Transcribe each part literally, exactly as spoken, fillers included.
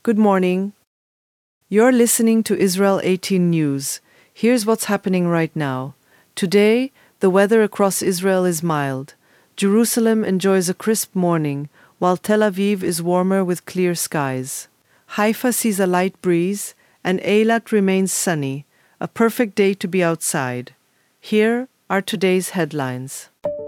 Good morning. You're listening to Israel eighteen News. Here's what's happening right now. Today, the weather across Israel is mild. Jerusalem enjoys a crisp morning, while Tel Aviv is warmer with clear skies. Haifa sees a light breeze, and Eilat remains sunny, a perfect day to be outside. Here are today's headlines.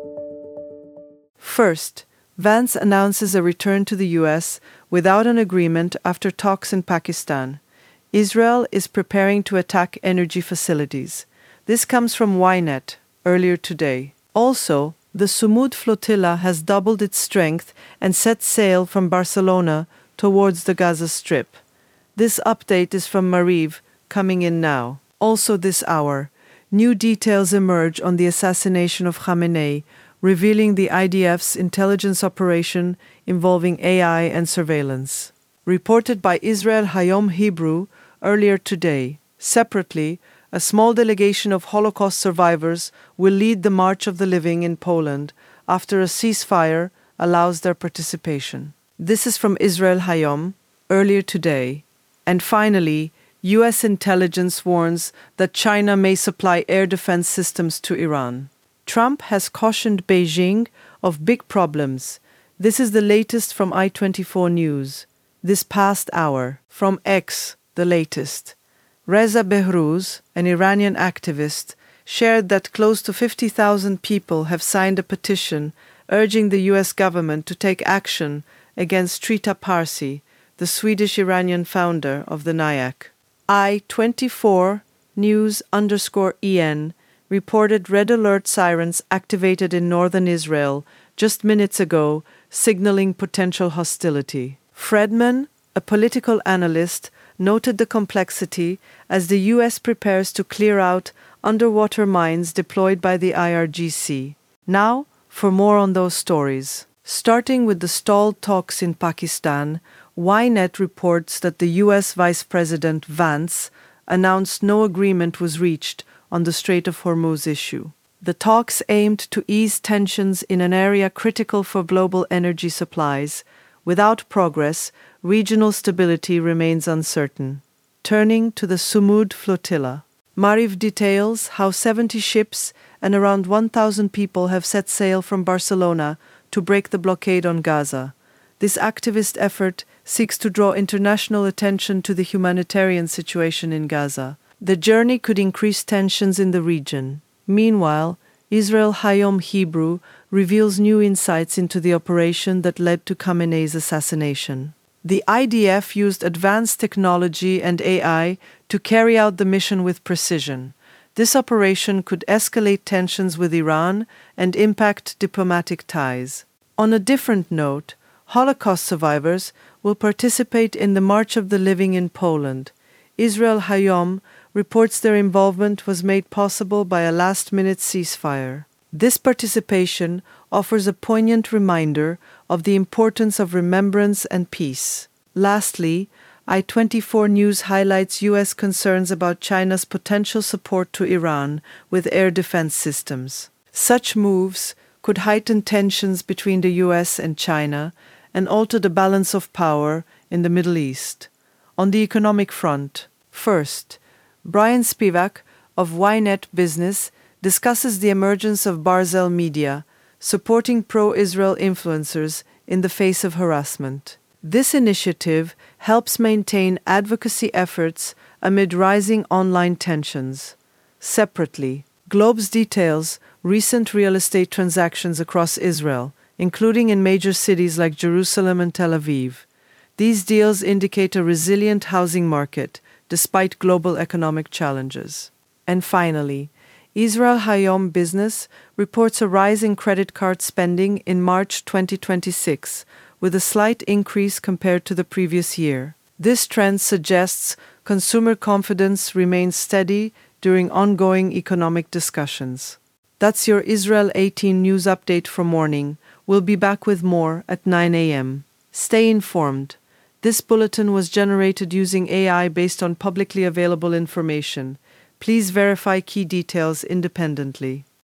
First, Vance announces a return to the U S without an agreement after talks in Pakistan. Israel is preparing to attack energy facilities. This comes from Ynet earlier today. Also, the Sumud flotilla has doubled its strength and set sail from Barcelona towards the Gaza Strip. This update is from Mariv, coming in now. Also this hour, new details emerge on the assassination of Khamenei, revealing the I D F's intelligence operation involving A I and surveillance. Reported by Israel Hayom Hebrew earlier today. Separately, a small delegation of Holocaust survivors will lead the March of the Living in Poland after a ceasefire allows their participation. This is from Israel Hayom earlier today. And finally, U S intelligence warns that China may supply air defense systems to Iran. Trump has cautioned Beijing of big problems. This is the latest from I twenty-four News. This past hour, from X, the latest. Reza Behrouz, an Iranian activist, shared that close to fifty thousand people have signed a petition urging the U S government to take action against Trita Parsi, the Swedish-Iranian founder of the N I A C. I twenty-four News underscore En reported red alert sirens activated in northern Israel just minutes ago, signaling potential hostility. Fredman, a political analyst, noted the complexity as the U S prepares to clear out underwater mines deployed by the I R G C. Now, for more on those stories. Starting with the stalled talks in Pakistan, Ynet reports that the U S Vice President Vance announced no agreement was reached on the Strait of Hormuz issue. The talks aimed to ease tensions in an area critical for global energy supplies. Without progress, regional stability remains uncertain. Turning to the Sumud flotilla. Mariv details how seventy ships and around one thousand people have set sail from Barcelona to break the blockade on Gaza. This activist effort seeks to draw international attention to the humanitarian situation in Gaza. The journey could increase tensions in the region. Meanwhile, Israel Hayom Hebrew reveals new insights into the operation that led to Khamenei's assassination. The I D F used advanced technology and A I to carry out the mission with precision. This operation could escalate tensions with Iran and impact diplomatic ties. On a different note, Holocaust survivors will participate in the March of the Living in Poland. Israel Hayom reports their involvement was made possible by a last-minute ceasefire. This participation offers a poignant reminder of the importance of remembrance and peace. Lastly, I twenty-four News highlights U S concerns about China's potential support to Iran with air defense systems. Such moves could heighten tensions between the U S and China and alter the balance of power in the Middle East. On the economic front, first, Brian Spivak of Ynet Business discusses the emergence of Barzel Media, supporting pro-Israel influencers in the face of harassment. This initiative helps maintain advocacy efforts amid rising online tensions. Separately, Globes details recent real estate transactions across Israel, including in major cities like Jerusalem and Tel Aviv. These deals indicate a resilient housing market despite global economic challenges. And finally, Israel Hayom Business reports a rise in credit card spending in March twenty twenty-six, with a slight increase compared to the previous year. This trend suggests consumer confidence remains steady during ongoing economic discussions. That's your Israel eighteen News update for morning. We'll be back with more at nine a.m. Stay informed. This bulletin was generated using A I based on publicly available information. Please verify key details independently.